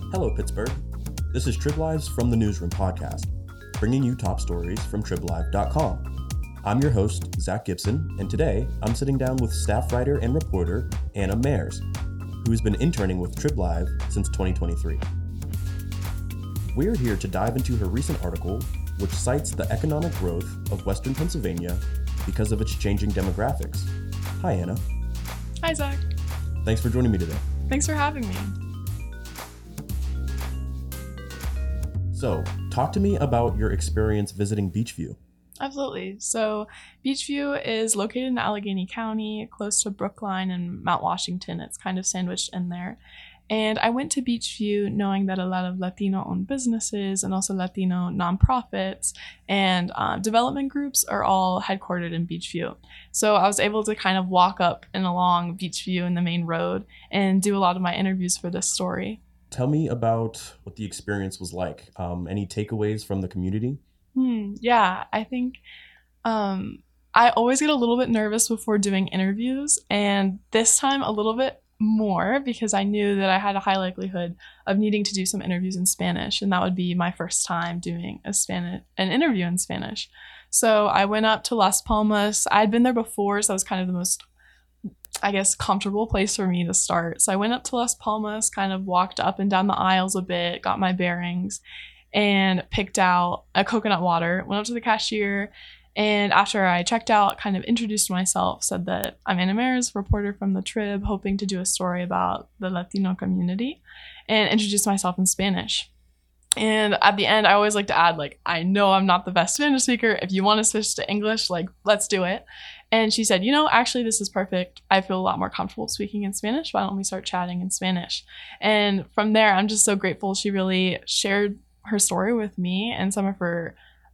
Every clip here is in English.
Hello, Pittsburgh. This is Trib Live's From the Newsroom podcast, bringing you top stories from TribLive.com. I'm your host, Zach Gibson, and today I'm sitting down with staff writer and reporter Anna Mayers, who has been interning with Trib Live since 2023. We're here to dive into her recent article, which cites the economic growth of Western Pennsylvania because of its changing demographics. Hi, Anna. Hi, Zach. Thanks for joining me today. Thanks for having me. So, talk to me about your experience visiting Beechview. Absolutely. So Beechview is located in Allegheny County, close to Brookline and Mount Washington. It's kind of sandwiched in there. And I went to Beechview knowing that a lot of Latino-owned businesses and also Latino nonprofits and development groups are all headquartered in Beechview. So I was able to kind of walk up and along Beechview in the main road and do a lot of my interviews for this story. Tell me about what the experience was like. Any takeaways from the community? Yeah, I think I always get a little bit nervous before doing interviews, and this time a little bit more because I knew that I had a high likelihood of needing to do some interviews in Spanish, and that would be my first time doing an interview in Spanish. So I went up to Las Palmas. I'd been there before, so that was kind of the most, I guess, comfortable place for me to start. So I went up to Las Palmas, kind of walked up and down the aisles a bit, got my bearings, and picked out a coconut water, went up to the cashier, and after I checked out, kind of introduced myself, said that I'm Anna Mayers, reporter from the Trib, hoping to do a story about the Latino community, and introduced myself in Spanish. And at the end, I always like to add, I know I'm not the best Spanish speaker. If you want to switch to English, let's do it. And she said, actually, this is perfect. I feel a lot more comfortable speaking in Spanish. Why don't we start chatting in Spanish? And from there, I'm just so grateful. She really shared her story with me, and some of her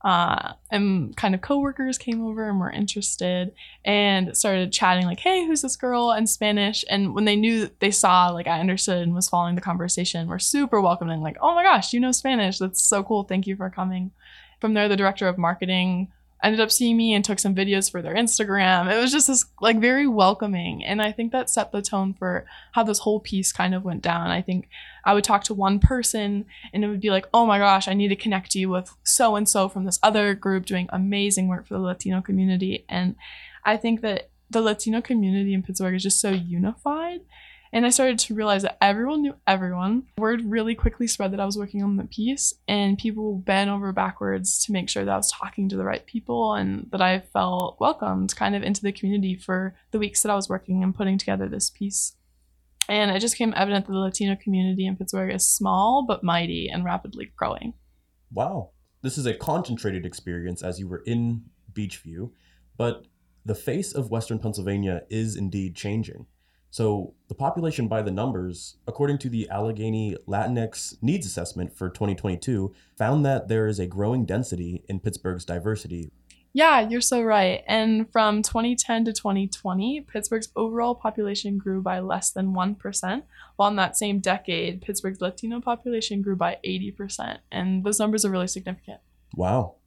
kind of coworkers came over and were interested and started chatting hey, who's this girl, in Spanish. And when they saw I understood and was following the conversation, were super welcoming, oh my gosh, you know Spanish, that's so cool, thank you for coming. From there, the director of marketing ended up seeing me and took some videos for their Instagram. It was just this very welcoming, and I think that set the tone for how this whole piece kind of went down. I think I would talk to one person and it would be oh my gosh, I need to connect you with so and so from this other group doing amazing work for the Latino community. And I think that the Latino community in Pittsburgh is just so unified. And I started to realize that everyone knew everyone. Word really quickly spread that I was working on the piece, and people bent over backwards to make sure that I was talking to the right people and that I felt welcomed kind of into the community for the weeks that I was working and putting together this piece. And it just became evident that the Latino community in Pittsburgh is small but mighty and rapidly growing. Wow. This is a concentrated experience as you were in Beechview, but the face of Western Pennsylvania is indeed changing. So the population by the numbers, according to the Allegheny Latinx Needs Assessment for 2022, found that there is a growing density in Pittsburgh's diversity. Yeah, you're so right. And from 2010 to 2020, Pittsburgh's overall population grew by less than 1%, while in that same decade, Pittsburgh's Latino population grew by 80%. And those numbers are really significant. Wow.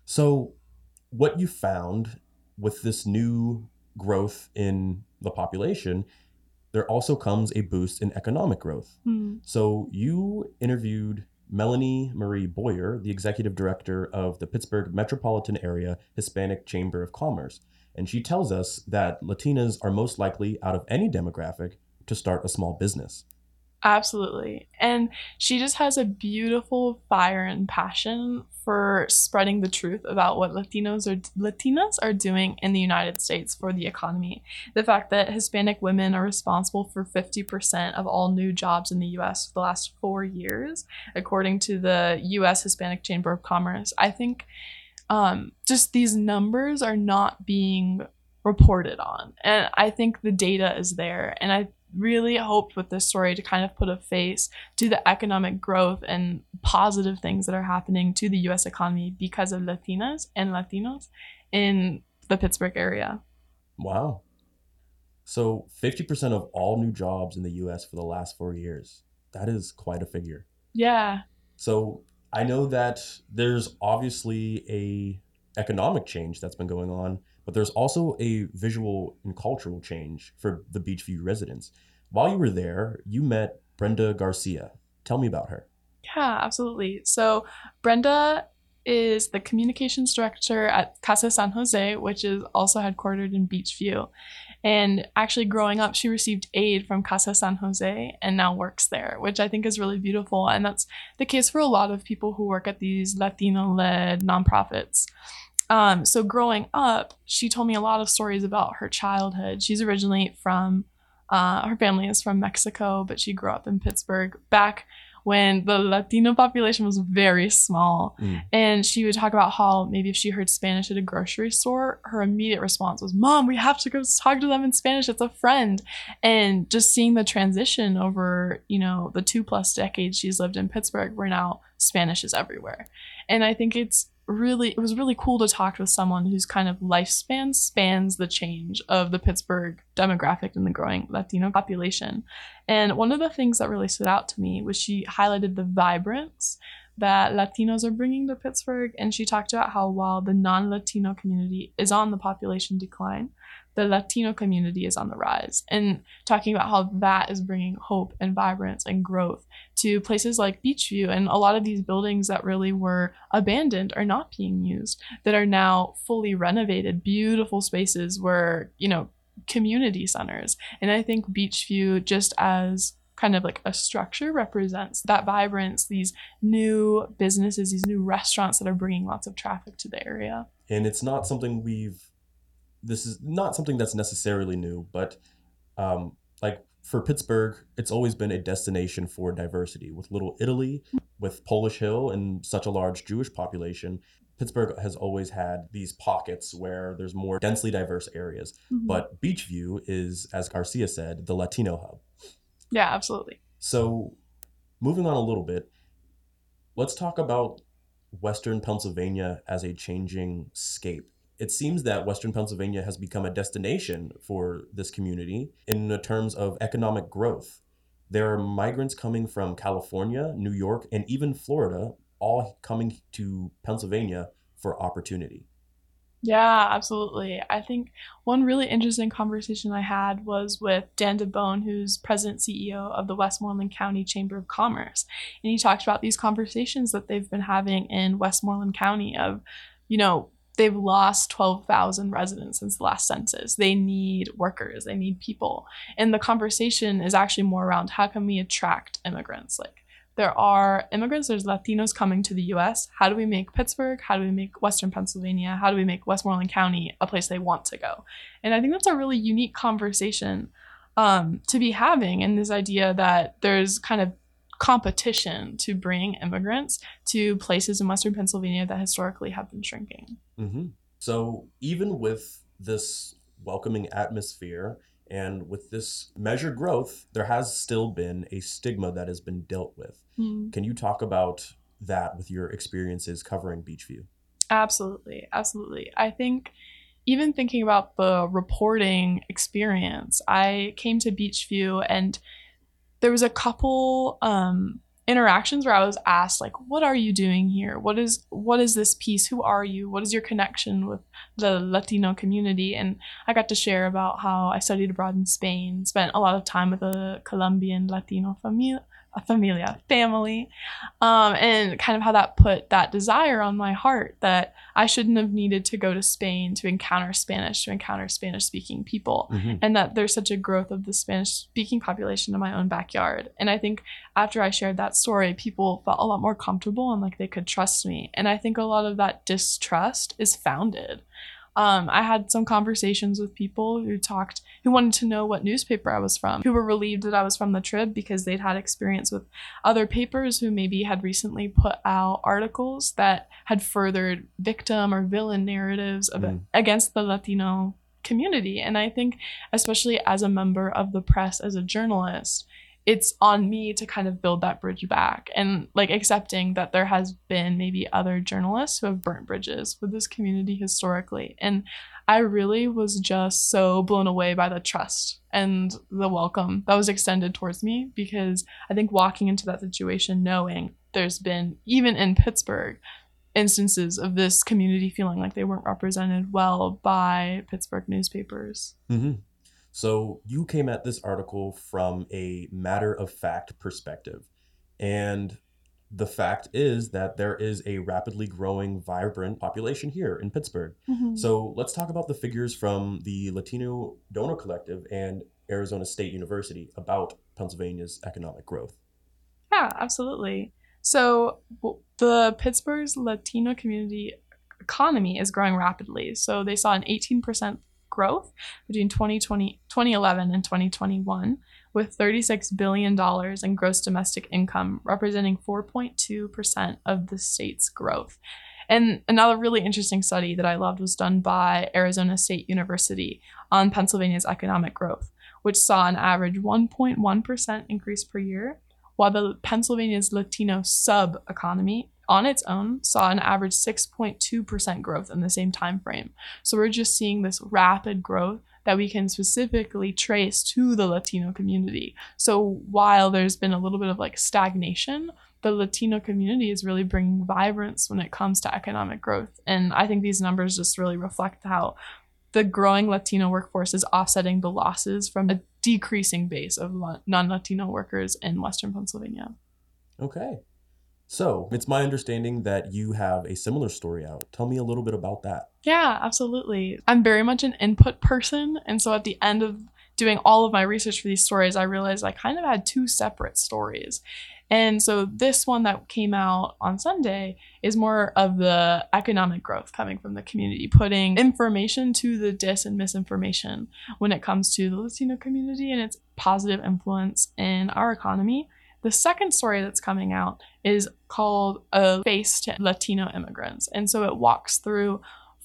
So what you found with this new growth in the population, there also comes a boost in economic growth. So you interviewed Melanie Marie Boyer, the executive director of the Pittsburgh Metropolitan Area Hispanic Chamber of Commerce. And she tells us that Latinas are most likely, out of any demographic, to start a small business. Absolutely. And she just has a beautiful fire and passion for spreading the truth about what Latinas are doing in the United States for the economy. The fact that Hispanic women are responsible for 50% of all new jobs in the U.S. for the last 4 years, according to the U.S. Hispanic Chamber of Commerce. I think just these numbers are not being reported on. And I think the data is there. And I really hoped with this story to kind of put a face to the economic growth and positive things that are happening to the U.S. economy because of Latinas and Latinos in the Pittsburgh area. Wow. So 50% of all new jobs in the U.S. for the last 4 years. That is quite a figure. Yeah. So I know that there's obviously a economic change that's been going on, but there's also a visual and cultural change for the Beechview residents. While you were there, you met Brenda Garcia. Tell me about her. Yeah, absolutely. So Brenda is the communications director at Casa San Jose, which is also headquartered in Beachview. And actually, growing up, she received aid from Casa San Jose and now works there, which I think is really beautiful. And that's the case for a lot of people who work at these Latino-led nonprofits. So growing up, she told me a lot of stories about her childhood. She's originally from, her family is from Mexico, but she grew up in Pittsburgh back when the Latino population was very small. And she would talk about how maybe if she heard Spanish at a grocery store, her immediate response was, "Mom, we have to go talk to them in Spanish. It's a friend." And just seeing the transition over, the 2+ decades she's lived in Pittsburgh, where now Spanish is everywhere. And I think it was really cool to talk with someone whose kind of lifespan spans the change of the Pittsburgh demographic and the growing Latino population. And one of the things that really stood out to me was she highlighted the vibrance that Latinos are bringing to Pittsburgh. And she talked about how while the non-Latino community is on the population decline, the Latino community is on the rise, and talking about how that is bringing hope and vibrance and growth to places like Beachview and a lot of these buildings that really were abandoned or not being used that are now fully renovated, beautiful spaces where, community centers. And I think Beachview, just as kind of like a structure, represents that vibrance, these new businesses, these new restaurants that are bringing lots of traffic to the area. And it's not something this is not something that's necessarily new, but like for Pittsburgh, it's always been a destination for diversity. With Little Italy, with Polish Hill, and such a large Jewish population, Pittsburgh has always had these pockets where there's more densely diverse areas. But Beachview is, as Garcia said, the Latino hub. Yeah, absolutely. So moving on a little bit, let's talk about Western Pennsylvania as a changing scape. It seems that Western Pennsylvania has become a destination for this community in the terms of economic growth. There are migrants coming from California, New York, and even Florida, all coming to Pennsylvania for opportunity. Yeah, absolutely. I think one really interesting conversation I had was with Dan DeBone, who's president CEO of the Westmoreland County Chamber of Commerce. And he talked about these conversations that they've been having in Westmoreland County of, they've lost 12,000 residents since the last census. They need workers, they need people. And the conversation is actually more around how can we attract immigrants? Like, there are immigrants, there's Latinos coming to the US. How do we make Pittsburgh? How do we make Western Pennsylvania? How do we make Westmoreland County a place they want to go? And I think that's a really unique conversation to be having, and this idea that there's kind of competition to bring immigrants to places in Western Pennsylvania that historically have been shrinking. So even with this welcoming atmosphere and with this measured growth, there has still been a stigma that has been dealt with. Can you talk about that with your experiences covering Beachview? Absolutely. I think even thinking about the reporting experience, I came to Beachview and there was a couple interactions where I was asked, like, what are you doing here? What is this piece? Who are you? What is your connection with the Latino community? And I got to share about how I studied abroad in Spain, spent a lot of time with a Colombian Latino family, and kind of how that put that desire on my heart that I shouldn't have needed to go to Spain to encounter Spanish-speaking people, and that there's such a growth of the Spanish-speaking population in my own backyard. And I think after I shared that story, people felt a lot more comfortable and like they could trust me. And I think a lot of that distrust is founded. I had some conversations with people who wanted to know what newspaper I was from, who were relieved that I was from the Trib because they'd had experience with other papers who maybe had recently put out articles that had furthered victim or villain narratives against the Latino community. And I think, especially as a member of the press, as a journalist, it's on me to kind of build that bridge back and like accepting that there has been maybe other journalists who have burnt bridges with this community historically. And I really was just so blown away by the trust and the welcome that was extended towards me, because I think walking into that situation knowing there's been, even in Pittsburgh, instances of this community feeling like they weren't represented well by Pittsburgh newspapers. So you came at this article from a matter-of-fact perspective. And the fact is that there is a rapidly growing, vibrant population here in Pittsburgh. Mhm. So let's talk about the figures from the Latino Donor Collective and Arizona State University about Pennsylvania's economic growth. Yeah, absolutely. So the Pittsburgh's Latino community economy is growing rapidly. So they saw an 18% growth between 2011 and 2021, with $36 billion in gross domestic income, representing 4.2% of the state's growth. And another really interesting study that I loved was done by Arizona State University on Pennsylvania's economic growth, which saw an average 1.1% increase per year, while the Pennsylvania's Latino sub-economy on its own saw an average 6.2% growth in the same time frame. So we're just seeing this rapid growth that we can specifically trace to the Latino community. So while there's been a little bit of like stagnation, the Latino community is really bringing vibrance when it comes to economic growth. And I think these numbers just really reflect how the growing Latino workforce is offsetting the losses from a decreasing base of non-Latino workers in Western Pennsylvania. Okay. So it's my understanding that you have a similar story out. Tell me a little bit about that. Yeah, absolutely. I'm very much an input person. And so at the end of doing all of my research for these stories, I realized I kind of had two separate stories. And so this one that came out on Sunday is more of the economic growth coming from the community, putting information to the dis and misinformation when it comes to the Latino community and its positive influence in our economy. The second story that's coming out is called A Face to Latino Immigrants. And so it walks through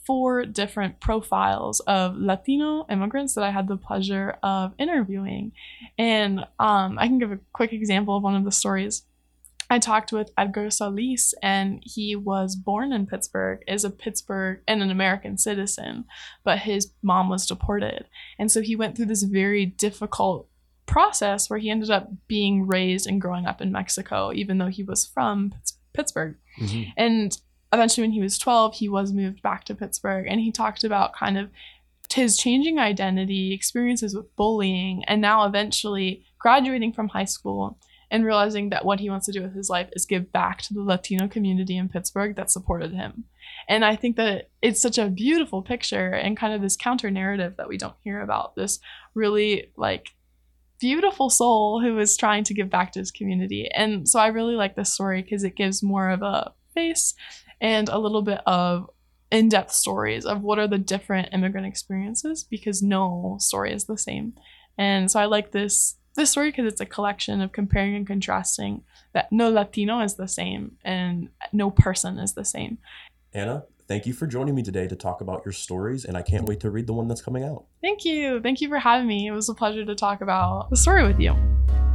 4 different profiles of Latino immigrants that I had the pleasure of interviewing. And I can give a quick example of one of the stories. I talked with Edgar Solis, and he was born in Pittsburgh, is a Pittsburgh and an American citizen, but his mom was deported. And so he went through this very difficult process where he ended up being raised and growing up in Mexico, even though he was from Pittsburgh. Mm-hmm. And eventually when he was 12, he was moved back to Pittsburgh, and he talked about kind of his changing identity, experiences with bullying, and now eventually graduating from high school and realizing that what he wants to do with his life is give back to the Latino community in Pittsburgh that supported him. And I think that it's such a beautiful picture and kind of this counter narrative that we don't hear about, this really like beautiful soul who is trying to give back to his community. And so I really like this story because it gives more of a face and a little bit of in-depth stories of what are the different immigrant experiences, because no story is the same. And so I like this story because it's a collection of comparing and contrasting that no Latino is the same and no person is the same. Anna, thank you for joining me today to talk about your stories, and I can't wait to read the one that's coming out. Thank you. Thank you for having me. It was a pleasure to talk about the story with you.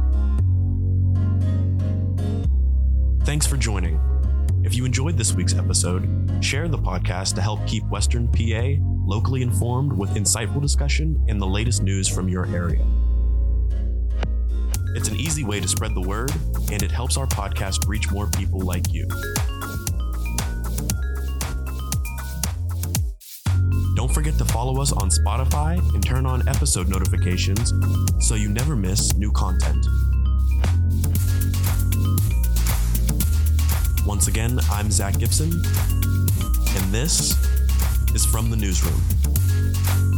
Thanks for joining. If you enjoyed this week's episode, share the podcast to help keep Western PA locally informed with insightful discussion and the latest news from your area. It's an easy way to spread the word, and it helps our podcast reach more people like you. Don't forget to follow us on Spotify and turn on episode notifications so you never miss new content. Once again, I'm Zach Gibson, and this is From the Newsroom.